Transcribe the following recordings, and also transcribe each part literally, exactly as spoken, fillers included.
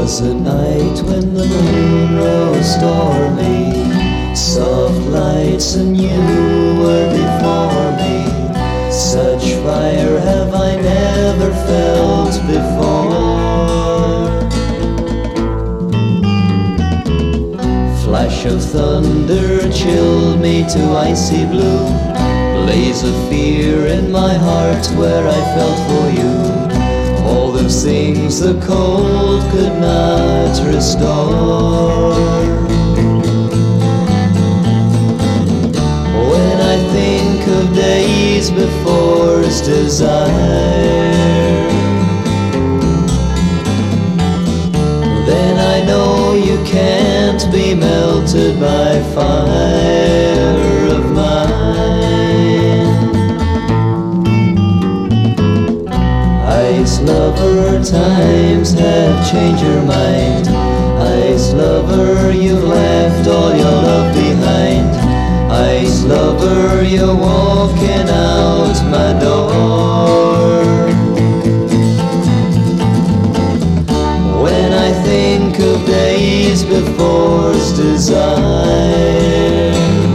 was a night when the moon rose stormy, soft lights and you were before me. Such fire have I never felt before. Flash of thunder chilled me to icy blue, blaze of fear in my heart where I felt for you. All those things the cold could not restore. When I think of days before's desire, then I know you can't be melted by fire of mine. Ice lover, times have changed your mind. Ice lover, you've left all your love behind. Ice lover, you're walking out my door. When I think of days before's desire,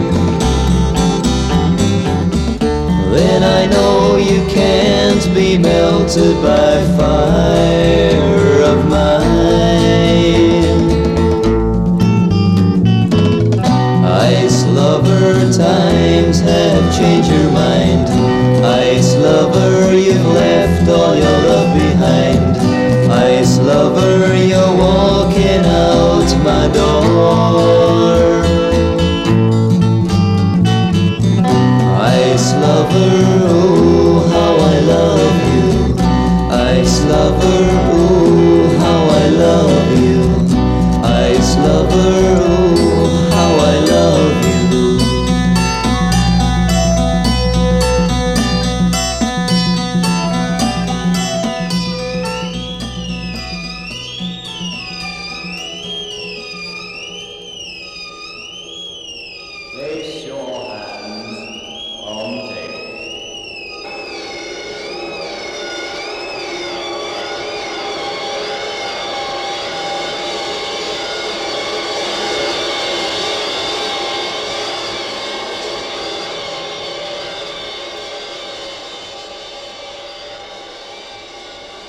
then I know you can't be melted by fire of mine. Ice lover, times have changed your mind. Ice lover, you've left all your love behind. Ice lover, you're walking out my door. Ice lover, oh.